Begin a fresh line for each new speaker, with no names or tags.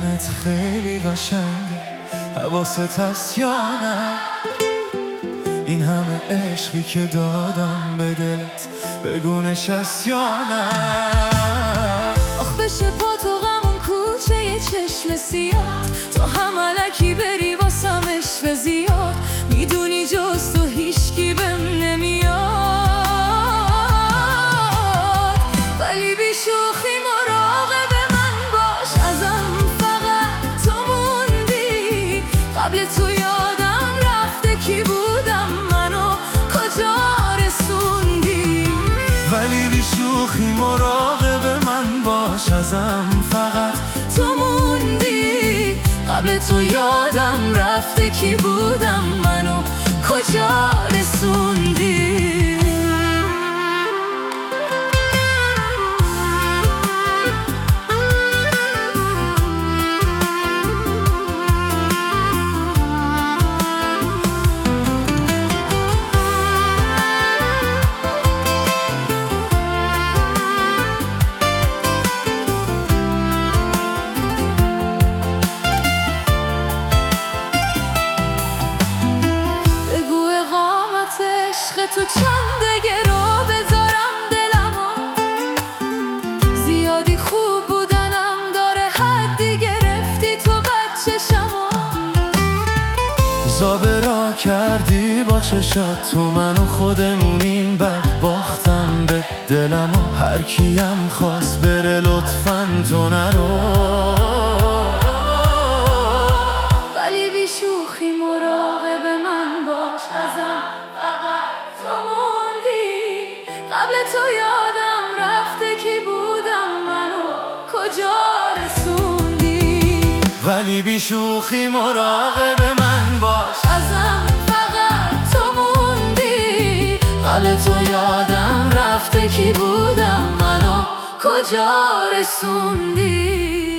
دیدنت خیلی قشنگه، حواست هست یا نه؟ این همه عشقی که دادم به دلت، بگو نشست یا نه؟
آخ بشه پا تو غمون کوچه یه چشم سیاه، تو هم علکی بری واسم عشق زیاد، میدونی جز تو هیچکی بهم نمیاد، ولی بی شوخی مراقب من باش، ازم فقط تو موندی، قبل تو یادم رفته کی بودم، منو کجا رسوندی.
ولی بی شوخی مراقب من باش، ازم فقط
تو موندی، قبل تو یادم رفته کی بودم، منو کجا رسوندی. تو چند گرا بذارم دلمو، زیادی خوب بودنم داره حدی گرفتی تو بچشمو،
زابرا کردی با چشات، تو منو خودمونیم بد باختم به دلمو، هر کیم خواست بره لطفاً تو نرو،
ولی بی شوخی مراقب من باش، ازم قبل تو یادم رفته کی بودم، منو کجا رسوندی.
ولی بی شوخی مراقب من باش،
ازم فقط تو موندی، قبل تو یادم رفته کی بودم، منو کجا رسوندی.